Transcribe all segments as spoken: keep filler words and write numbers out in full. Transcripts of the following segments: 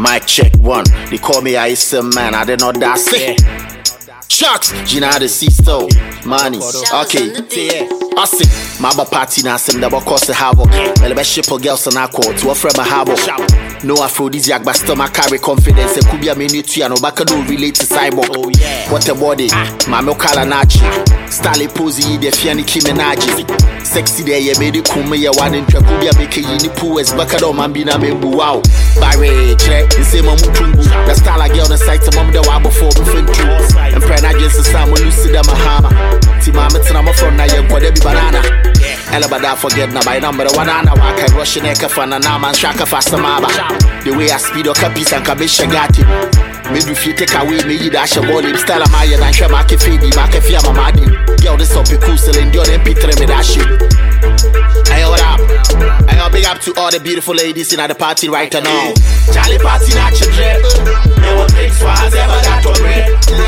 Mic check one. They call me Ice Man. I did not that say. Shucks, Gina the Sisto. Money. Okay. I see. My party now send double cost the havoc. Well, best ship of girls and I call to offer my havoc. No aphrodisiac, but still my carry confidence. It could be a minute to no back do relate to cyborg. Oh, yeah. What a body. My Mokala Nachi. Style Posey, the Fiani Kimenaji. Sexy day, you made it come here one in Tracubia, making you poo as Bacado Mambina Membu. Wow. Barry, check, the same Mutumbu. The style I get on the site of Mom the Wabo for different troops. And Prana against the Sam Lucida Mahama. Timamits and I'm from Naya, whatever banana. Elabada forget na by number one and I walk Russian Ekafan and Naman Shaka Fastamaba. The way I speed or Capis and Kabisha Gati. Maybe if you take away me, dash a ball in Stella Maya and Shamaki Fidi, Makafia Mamadi. Yo, this up a cool and you're M P three me that shit. Hey, what up? I got big up to all the beautiful ladies in at the party right now. Charlie party not your dread. No one thinks for us ever that to bread.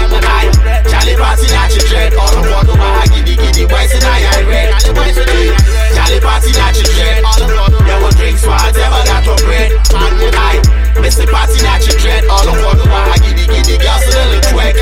Charlie party not your dread. All the one who are giddy giddy boys and I I read. Charlie party not your dread. All the one no one drinks for us ever that to bread. Mister Party not your dread. All the one who are giddy giddy girls a little twerk.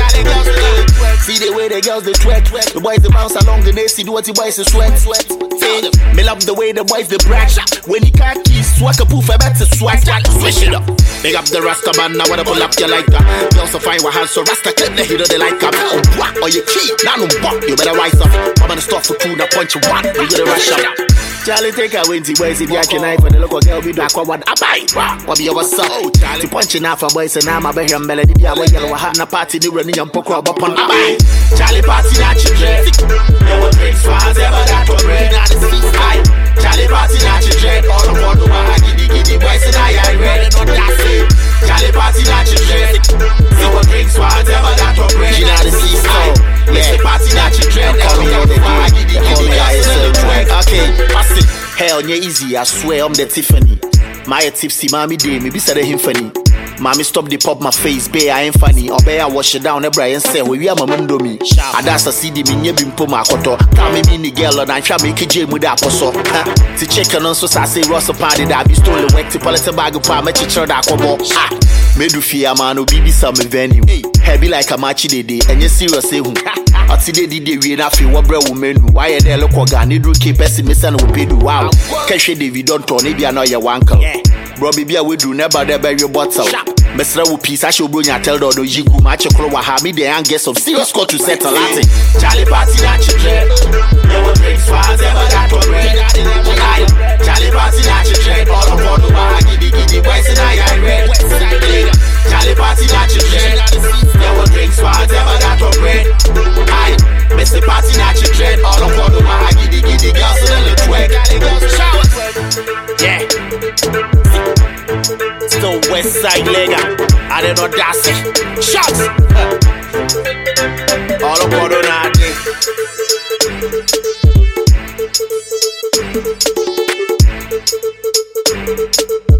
See the way the girls they twerk. The boys they bounce along the nace. See what the boys they sweat sweat. Me love the way the boys they brag. When he can't keep swag a poof, I better swag. Switch it up. Big up the Rasta man, now wanna pull up your like that. You also find what hands so Rasta clip the hero they like up. Oh, what? Or you key, now no buck, you better rise up. I'm gonna stop for two, now punch you one, you gonna rush up. Charlie take a winty boys in the action knife and the local girl be black or what I buy. What be your son? Charlie punching out for boys and I'm a better melody. Be a way yellow, have a party, the running and poker up on a buy. Charlie party not your dread. No one drinks for us ever that to bread. Charlie party not your dread. All the one who are giddy giddy boys and I I read. Not that same. Charlie party not your dread. No one drinks for us ever that to bread. You know the Sisto. Yeah. Party not your dread. Call me all the giddy giddy boys and I okay. Pass it. Hell, yeah, easy. I swear I'm the Tiffany. My tipsy mommy day, maybe said him funny. Mommy stop the pop my face, bay I ain't funny. Or bay I wash it down, Brian say, we are Mamundo me. I dance a C D me, you been my koto. Tell me, me, girl, and I try make a jam with that poso. To check on us, I say, Ross party that be stolen, work to political bag of palm, chicho that kobo. Ah, made you fear, man, or B B some venue. Heavy like a matchy day, and you're serious, say who? I see they did the real after what bro woman, why they look organ, they do keep pessimist and will pay the wow. Cash David don't turn, maybe I know your uncle. Robbie Bia will do never the bury your bottle. Mister Wu piece, I should bring a tell the Jigu match your crow, have me the young guest of serious score to settle Latin. Charlie party not your dread. No one drinks for us ever that to bread. Charlie party not your dread. All the one who are giddy giddy boys and I I read. Charlie party not your dread. No one drinks for us ever that to bread. Mister Party not your dread. All the one who are giddy giddy girls and a little twerk. Yeah. Still West Side Lega, I did not dance it. Shots! All aboard on our day.